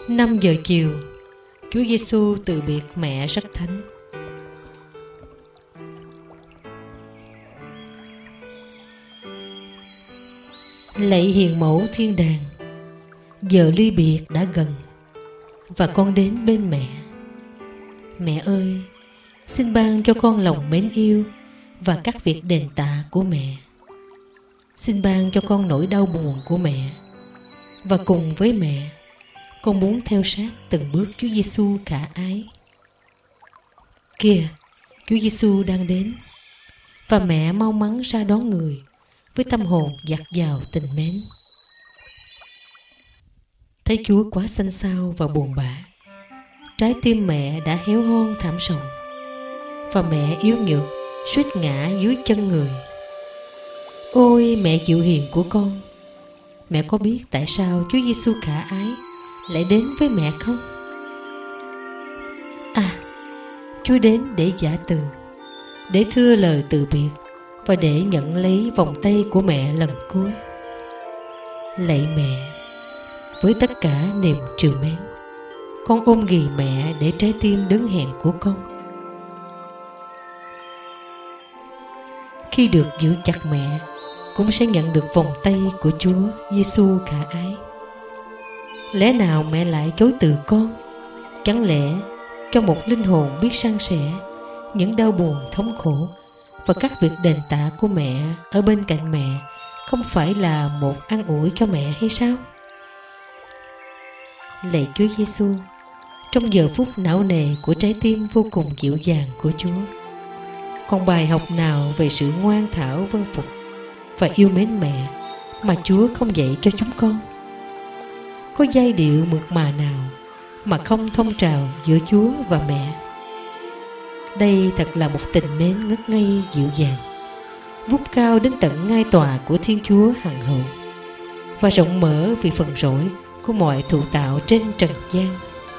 5 giờ chiều, Chúa Giêsu từ biệt mẹ rất thánh. Lạy hiền mẫu thiên đàng, giờ ly biệt đã gần và con đến bên mẹ. Mẹ ơi, xin ban cho con lòng mến yêu và các việc đền tạ của mẹ. Xin ban cho con nỗi đau buồn của mẹ, và cùng với mẹ, con muốn theo sát từng bước Chúa Giêsu khả ái. Kìa, Chúa Giêsu đang đến, và mẹ mau mắn ra đón người với tâm hồn dạt dào tình mến. Thấy Chúa quá xanh xao và buồn bã, trái tim mẹ đã héo hon thảm sầu, và mẹ yếu nhược suýt ngã dưới chân người. Ôi mẹ dịu hiền của con, mẹ có biết tại sao Chúa Giêsu khả ái lại đến với mẹ không? À, Chúa đến để giã từ, để thưa lời từ biệt và để nhận lấy vòng tay của mẹ lần cuối. Lạy mẹ, với tất cả niềm trìu mến, con ôm ghì mẹ để trái tim đớn hẹn của con. Khi được giữ chặt mẹ, cũng sẽ nhận được vòng tay của Chúa Giêsu khả ái. Lẽ nào mẹ lại chối từ con? Chẳng lẽ cho một linh hồn biết san sẻ những đau buồn thống khổ và các việc đền tạ của mẹ ở bên cạnh mẹ không phải là một an ủi cho mẹ hay sao? Lạy Chúa Giêsu, trong giờ phút não nề của trái tim vô cùng dịu dàng của Chúa, còn bài học nào về sự ngoan thảo vâng phục và yêu mến mẹ mà Chúa không dạy cho chúng con? Có giai điệu mượt mà nào mà không thông trào giữa Chúa và mẹ? Đây thật là một tình mến ngất ngây dịu dàng, vút cao đến tận ngai tòa của Thiên Chúa hằng hậu, và rộng mở vì phần rỗi của mọi thụ tạo trên trần gian.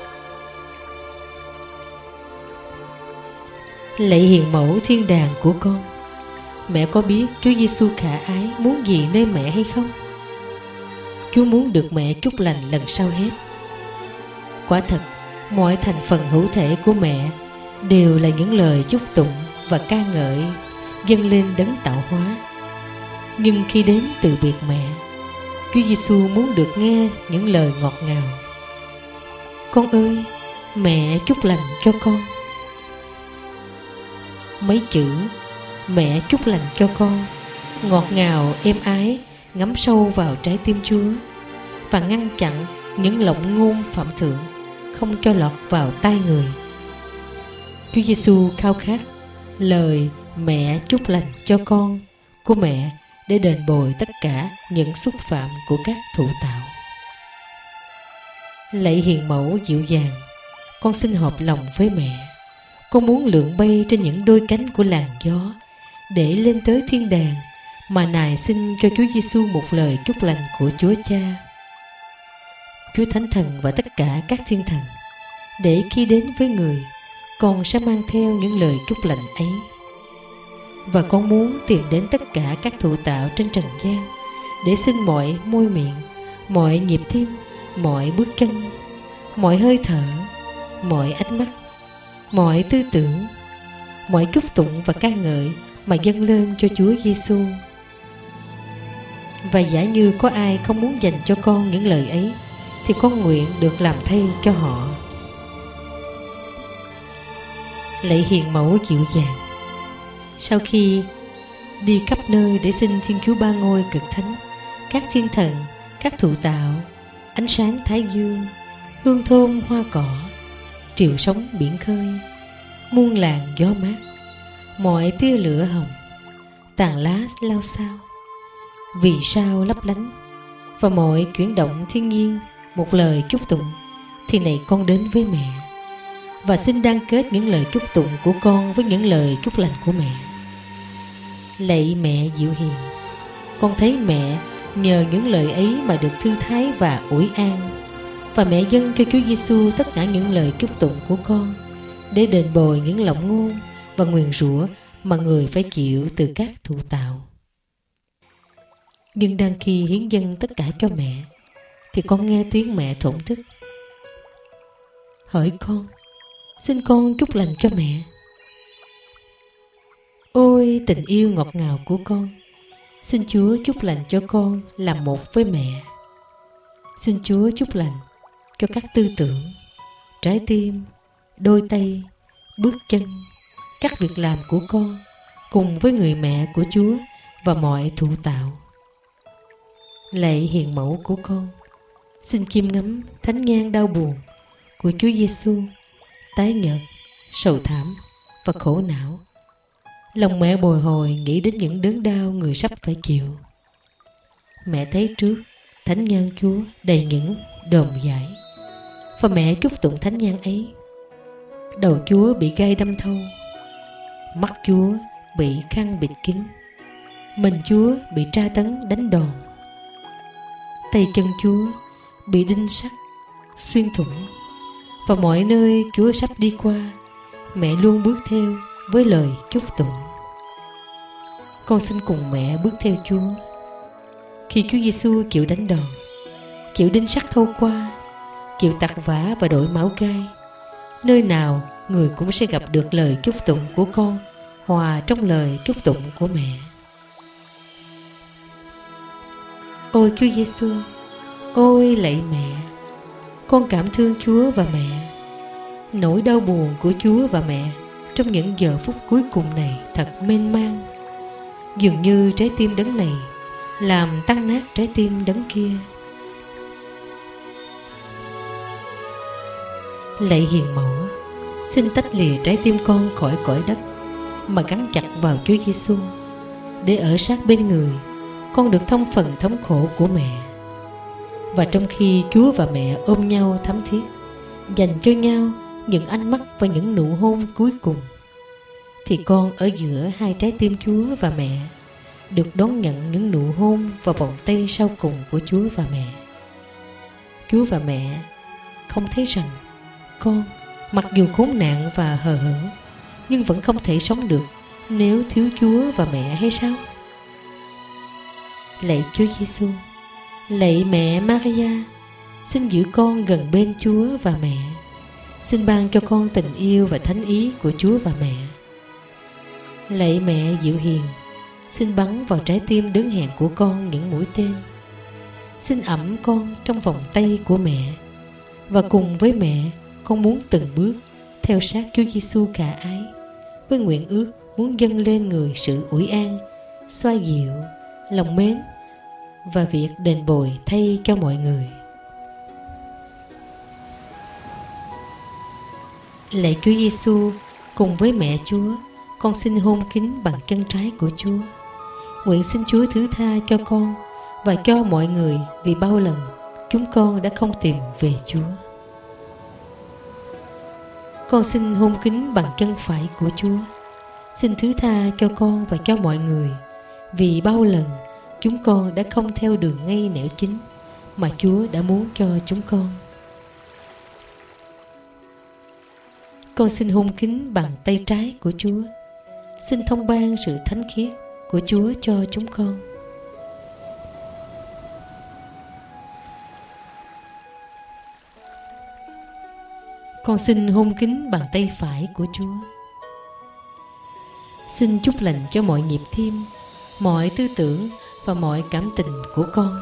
Lạy hiền mẫu thiên đàng của con, mẹ có biết Chúa Giêsu khả ái muốn gì nơi mẹ hay không? Chúa muốn được mẹ chúc lành lần sau hết. Quả thật, mọi thành phần hữu thể của mẹ đều là những lời chúc tụng và ca ngợi dâng lên đấng tạo hóa. Nhưng khi đến từ biệt mẹ, Chúa Giêsu muốn được nghe những lời ngọt ngào. Con ơi, mẹ chúc lành cho con. Mấy chữ mẹ chúc lành cho con ngọt ngào êm ái ngắm sâu vào trái tim Chúa và ngăn chặn những lộng ngôn phạm thượng không cho lọt vào tai người. Chúa Giêsu khao khát lời mẹ chúc lành cho con của mẹ để đền bồi tất cả những xúc phạm của các thụ tạo. Lạy hiền mẫu dịu dàng, con xin hợp lòng với mẹ. Con muốn lượn bay trên những đôi cánh của làn gió để lên tới thiên đàng mà nài xin cho Chúa Giêsu một lời chúc lành của Chúa Cha, Chúa Thánh Thần và tất cả các thiên thần, để khi đến với người, con sẽ mang theo những lời chúc lành ấy. Và con muốn tìm đến tất cả các thụ tạo trên trần gian để xin mọi môi miệng, mọi nhịp tim, mọi bước chân, mọi hơi thở, mọi ánh mắt, mọi tư tưởng, mọi chúc tụng và ca ngợi mà dâng lên cho Chúa Giêsu. Và giả như có ai không muốn dành cho con những lời ấy, thì con nguyện được làm thay cho họ. Lạy hiền mẫu dịu dàng, sau khi đi khắp nơi để xin Thiên Chúa Ba Ngôi Cực Thánh, các thiên thần, các thụ tạo, ánh sáng thái dương, hương thơm hoa cỏ, triều sóng biển khơi, muôn làn gió mát, mọi tia lửa hồng, tàn lá lao xao, vì sao lấp lánh, và mọi chuyển động thiên nhiên một lời chúc tụng, thì này con đến với mẹ và xin đan kết những lời chúc tụng của con với những lời chúc lành của mẹ. Lạy mẹ dịu hiền, con thấy mẹ nhờ những lời ấy mà được thư thái và ủi an, và mẹ dâng cho Chúa Giêsu tất cả những lời chúc tụng của con để đền bồi những lộng ngôn và nguyền rủa mà người phải chịu từ các thụ tạo. Nhưng đang khi hiến dâng tất cả cho mẹ, thì con nghe tiếng mẹ thổn thức: hỡi con, xin con chúc lành cho mẹ. Ôi tình yêu ngọt ngào của con, xin Chúa chúc lành cho con làm một với mẹ. Xin Chúa chúc lành cho các tư tưởng, trái tim, đôi tay, bước chân, các việc làm của con cùng với người mẹ của Chúa và mọi thụ tạo. Lạy hiền mẫu của con, xin chiêm ngắm thánh nhang đau buồn của Chúa Giêsu, tái nhợt, sầu thảm và khổ não. Lòng mẹ bồi hồi nghĩ đến những đớn đau người sắp phải chịu. Mẹ thấy trước thánh nhang Chúa đầy những đờm dải, và mẹ chúc tụng thánh nhang ấy. Đầu Chúa bị gai đâm thâu, mắt Chúa bị khăn bịt kín, mình Chúa bị tra tấn đánh đòn, tay chân Chúa bị đinh sắt xuyên thủng, và mọi nơi Chúa sắp đi qua, mẹ luôn bước theo với lời chúc tụng. Con xin cùng mẹ bước theo Chúa. Khi Chúa Giêsu chịu đánh đòn, chịu đinh sắt thâu qua, chịu tặc vả và đổi máu gai, nơi nào người cũng sẽ gặp được lời chúc tụng của con hòa trong lời chúc tụng của mẹ. Ôi Chúa Giêsu, ôi lạy mẹ, con cảm thương Chúa và mẹ. Nỗi đau buồn của Chúa và mẹ trong những giờ phút cuối cùng này thật mênh mang. Dường như trái tim đấng này làm tan nát trái tim đấng kia. Lạy hiền mẫu, xin tách lìa trái tim con khỏi cõi đất mà gắn chặt vào Chúa Giêsu, để ở sát bên người con được thông phần thống khổ của mẹ. Và trong khi Chúa và mẹ ôm nhau thắm thiết, dành cho nhau những ánh mắt và những nụ hôn cuối cùng, thì con ở giữa hai trái tim Chúa và mẹ được đón nhận những nụ hôn và vòng tay sau cùng của Chúa và mẹ. Chúa và mẹ không thấy rằng con, mặc dù khốn nạn và hờ hững, nhưng vẫn không thể sống được nếu thiếu Chúa và mẹ hay sao? Lạy Chúa Giêsu, lạy mẹ Maria, xin giữ con gần bên Chúa và mẹ. Xin ban cho con tình yêu và thánh ý của Chúa và mẹ. Lạy mẹ dịu hiền, xin bắn vào trái tim đớn hẹn của con những mũi tên. Xin ẵm con trong vòng tay của mẹ, và cùng với mẹ con muốn từng bước theo sát Chúa Giêsu khả ái, với nguyện ước muốn dâng lên người sự ủi an, xoa dịu, lòng mến và việc đền bồi thay cho mọi người. Lạy Chúa Giêsu, cùng với mẹ Chúa, con xin hôn kính bằng chân trái của Chúa. Nguyện xin Chúa thứ tha cho con và cho mọi người vì bao lần chúng con đã không tìm về Chúa. Con xin hôn kính bằng chân phải của Chúa. Xin thứ tha cho con và cho mọi người vì bao lần chúng con đã không theo đường ngay nẻo chính mà Chúa đã muốn cho chúng con. Con xin hôn kính bằng tay trái của Chúa. Xin thông ban sự thánh khiết của Chúa cho chúng con. Con xin hôn kính bằng tay phải của Chúa. Xin chúc lành cho mọi nhịp tim, mọi tư tưởng và mọi cảm tình của con,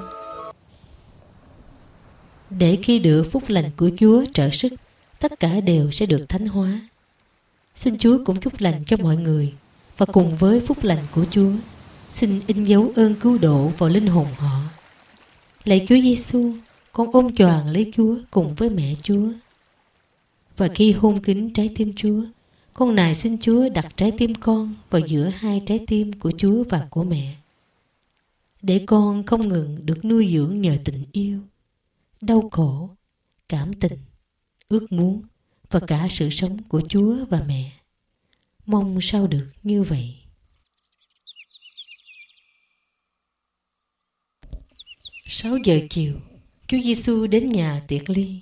để khi được phúc lành của Chúa trợ sức, tất cả đều sẽ được thánh hóa. Xin Chúa cũng chúc lành cho mọi người, và cùng với phúc lành của Chúa, xin in dấu ơn cứu độ vào linh hồn họ. Lạy Chúa Giêsu, con ôm choàng lấy Chúa cùng với mẹ Chúa. Và khi hôn kính trái tim Chúa, con nài xin Chúa đặt trái tim con vào giữa hai trái tim của Chúa và của mẹ, để con không ngừng được nuôi dưỡng nhờ tình yêu, đau khổ, cảm tình, ước muốn và cả sự sống của Chúa và mẹ. Mong sao được như vậy. Sáu giờ chiều, Chúa Giêsu đến nhà tiệc ly.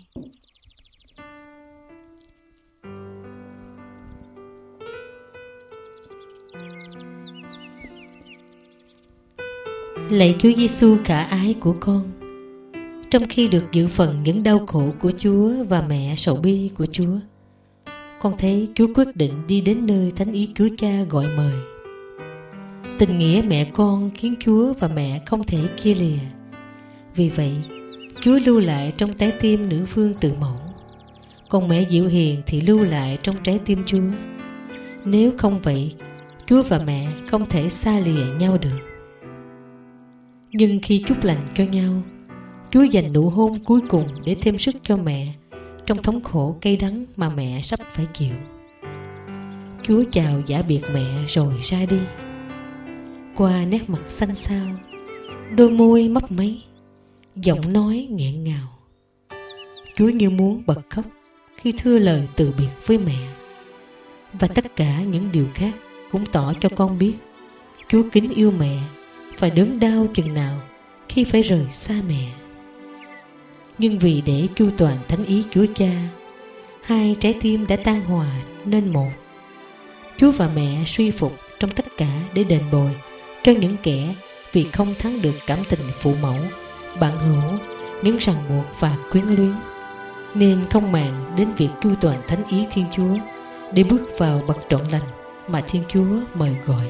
Lạy Chúa Giêsu khả ái của con, trong khi được dự phần những đau khổ của Chúa và mẹ sầu bi của Chúa, con thấy Chúa quyết định đi đến nơi thánh ý Chúa Cha gọi mời. Tình nghĩa mẹ con khiến Chúa và mẹ không thể chia lìa. Vì vậy, Chúa lưu lại trong trái tim nữ vương Từ Mẫu, còn mẹ dịu hiền thì lưu lại trong trái tim Chúa. Nếu không vậy, Chúa và mẹ không thể xa lìa nhau được. Nhưng khi chúc lành cho nhau, Chúa dành nụ hôn cuối cùng để thêm sức cho mẹ trong thống khổ cay đắng mà mẹ sắp phải chịu. Chúa chào giả biệt mẹ rồi ra đi. Qua nét mặt xanh xao, đôi môi mấp máy, giọng nói nghẹn ngào, Chúa như muốn bật khóc khi thưa lời từ biệt với mẹ. Và tất cả những điều khác cũng tỏ cho con biết Chúa kính yêu mẹ và đớn đau chừng nào khi phải rời xa mẹ. Nhưng vì để chu toàn thánh ý Chúa Cha, hai trái tim đã tan hòa nên một. Chúa và mẹ suy phục trong tất cả để đền bồi cho những kẻ vì không thắng được cảm tình phụ mẫu, bạn hữu, những ràng buộc và quyến luyến, nên không màng đến việc chu toàn thánh ý Thiên Chúa để bước vào bậc trọn lành mà Thiên Chúa mời gọi.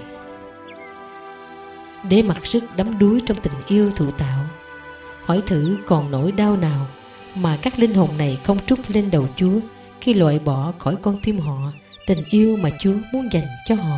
Để mặc sức đắm đuối trong tình yêu thụ tạo, hỏi thử còn nỗi đau nào mà các linh hồn này không trút lên đầu Chúa khi loại bỏ khỏi con tim họ tình yêu mà Chúa muốn dành cho họ.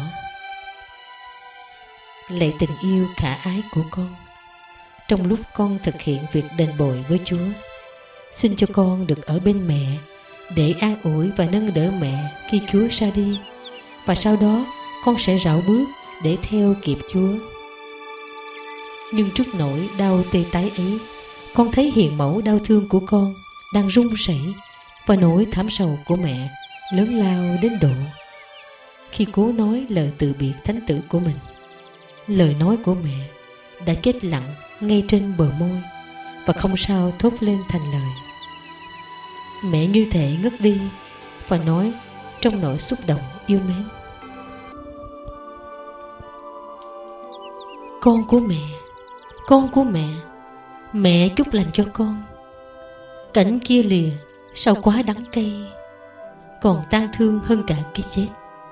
Lạy tình yêu khả ái của con, trong lúc con thực hiện việc đền bồi với Chúa, xin cho con được ở bên mẹ để an ủi và nâng đỡ mẹ khi Chúa ra đi, và sau đó con sẽ rảo bước để theo kịp Chúa. Nhưng trước nỗi đau tê tái ấy, con thấy hiền mẫu đau thương của con đang run rẩy, và nỗi thảm sầu của mẹ lớn lao đến độ khi cố nói lời từ biệt thánh tử của mình. Lời nói của mẹ đã chết lặng ngay trên bờ môi và không sao thốt lên thành lời. Mẹ như thể ngất đi và nói trong nỗi xúc động yêu mến: Con của mẹ, con của mẹ, mẹ chúc lành cho con. Cảnh chia lìa sao quá đắng cay, còn tang thương hơn cả cái chết.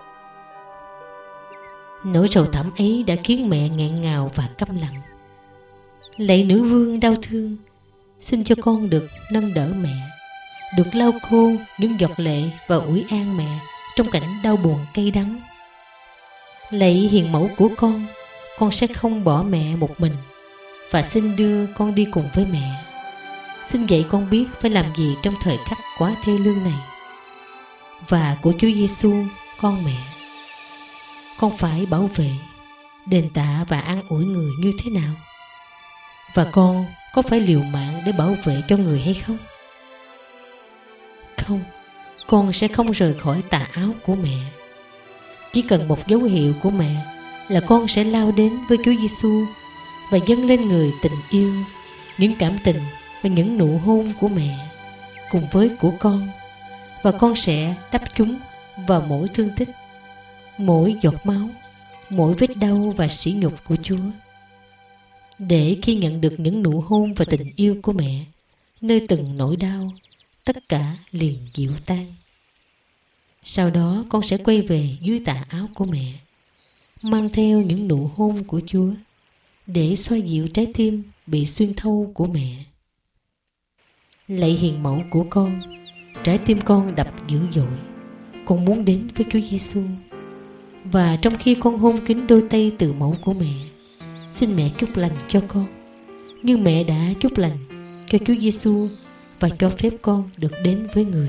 Nỗi sầu thảm ấy đã khiến mẹ nghẹn ngào và câm lặng. Lạy nữ vương đau thương, xin cho con được nâng đỡ mẹ, được lau khô những giọt lệ và ủi an mẹ trong cảnh đau buồn cay đắng. Lạy hiền mẫu của con sẽ không bỏ mẹ một mình, và xin đưa con đi cùng với mẹ. Xin dạy con biết phải làm gì trong thời khắc quá thê lương này. Và của Chúa Giêsu, con mẹ, con phải bảo vệ, đền tạ và an ủi người như thế nào? Và con có phải liều mạng để bảo vệ cho người hay không? Không, con sẽ không rời khỏi tà áo của mẹ. Chỉ cần một dấu hiệu của mẹ là con sẽ lao đến với Chúa Giêsu và dâng lên người tình yêu, những cảm tình và những nụ hôn của mẹ cùng với của con, và con sẽ đắp chúng vào mỗi thương tích, mỗi giọt máu, mỗi vết đau và sỉ nhục của Chúa, để khi nhận được những nụ hôn và tình yêu của mẹ nơi từng nỗi đau, tất cả liền dịu tan. Sau đó con sẽ quay về dưới tà áo của mẹ, mang theo những nụ hôn của Chúa để xoa dịu trái tim bị xuyên thấu của mẹ. Lạy hiền mẫu của con, trái tim con đập dữ dội, con muốn đến với Chúa Giêsu. Và trong khi con hôn kính đôi tay từ mẫu của mẹ, xin mẹ chúc lành cho con, như mẹ đã chúc lành cho Chúa Giêsu và cho phép con được đến với người.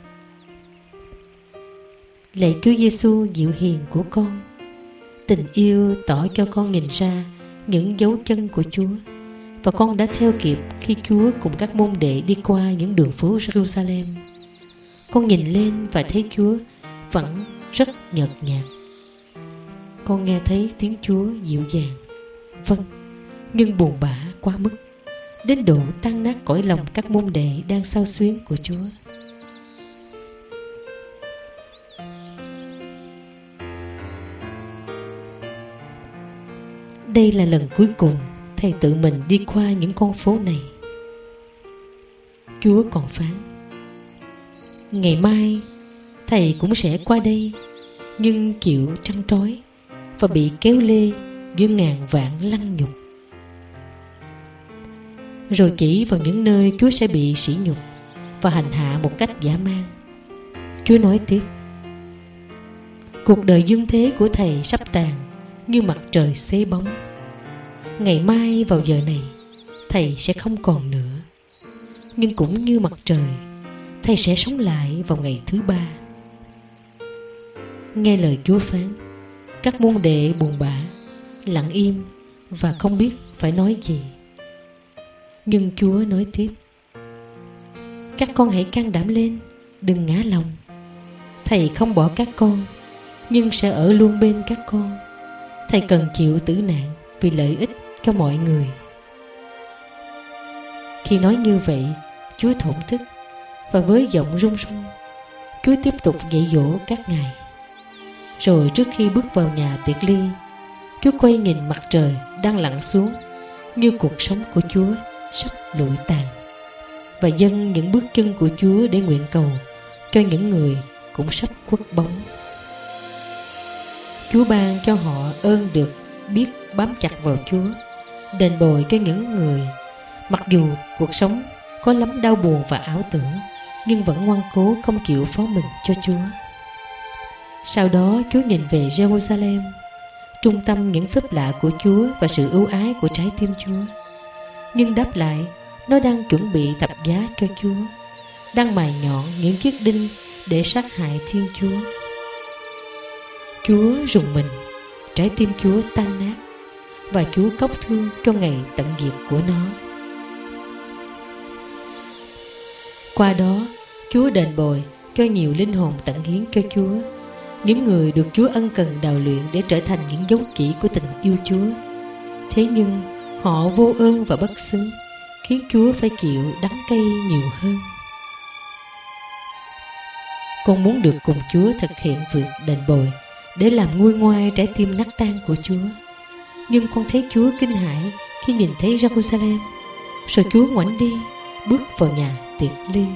Lạy Chúa Giêsu dịu hiền của con, tình yêu tỏ cho con nhìn ra những dấu chân của Chúa, và con đã theo kịp khi Chúa cùng các môn đệ đi qua những đường phố Jerusalem. Con nhìn lên và thấy Chúa vẫn rất nhợt nhạt. Con nghe thấy tiếng Chúa dịu dàng, vâng, nhưng buồn bã quá mức, đến độ tan nát cõi lòng các môn đệ đang xao xuyến của Chúa. Đây là lần cuối cùng Thầy tự mình đi qua những con phố này. Chúa còn phán: ngày mai thầy cũng sẽ qua đây, nhưng chịu trăn trối và bị kéo lê giữa ngàn vạn lăng nhục. Rồi chỉ vào những nơi Chúa sẽ bị sỉ nhục và hành hạ một cách dã man, Chúa nói tiếp: cuộc đời dương thế của thầy sắp tàn như mặt trời xế bóng. Ngày mai vào giờ này thầy sẽ không còn nữa, nhưng cũng như mặt trời, thầy sẽ sống lại vào ngày thứ ba. Nghe lời Chúa phán, các môn đệ buồn bã, lặng im và không biết phải nói gì. Nhưng Chúa nói tiếp: các con hãy can đảm lên, đừng ngã lòng. Thầy không bỏ các con, nhưng sẽ ở luôn bên các con. Thầy cần chịu tử nạn vì lợi ích cho mọi người. Khi nói như vậy, Chúa thổn thức, và với giọng run run, Chúa tiếp tục dạy dỗ các ngài. Rồi trước khi bước vào nhà tiệc ly, Chúa quay nhìn mặt trời đang lặn xuống, như cuộc sống của Chúa sắp lụi tàn, và dâng những bước chân của Chúa để nguyện cầu cho những người cũng sắp khuất bóng. Chúa ban cho họ ơn được biết bám chặt vào Chúa, đền bồi cho những người mặc dù cuộc sống có lắm đau buồn và ảo tưởng, nhưng vẫn ngoan cố không chịu phó mình cho Chúa. Sau đó Chúa nhìn về Jerusalem, trung tâm những phép lạ của Chúa và sự ưu ái của trái tim Chúa. Nhưng đáp lại, nó đang chuẩn bị thập giá cho Chúa, đang mài nhọn những chiếc đinh để sát hại Thiên Chúa. Chúa rùng mình, trái tim Chúa tan nát, và Chúa khóc thương cho ngày tận diệt của nó. Qua đó, Chúa đền bồi cho nhiều linh hồn tận hiến cho Chúa, những người được Chúa ân cần đào luyện để trở thành những dấu chỉ của tình yêu Chúa. Thế nhưng họ vô ơn và bất xứng, khiến Chúa phải chịu đắng cay nhiều hơn. Con muốn được cùng Chúa thực hiện việc đền bồi để làm nguôi ngoai trái tim nát tan của Chúa. Nhưng con thấy Chúa kinh hãi khi nhìn thấy Jerusalem. Rồi Chúa ngoảnh đi, bước vào nhà tiệc ly.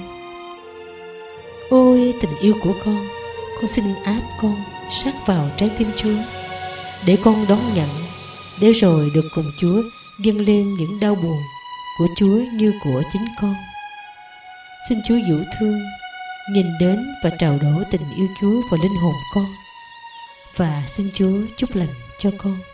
Ôi tình yêu của con xin áp con sát vào trái tim Chúa, để con đón nhận, để rồi được cùng Chúa dâng lên những đau buồn của Chúa như của chính con. Xin Chúa dịu thương, nhìn đến và trào đổ tình yêu Chúa vào linh hồn con, và xin Chúa chúc lành cho con.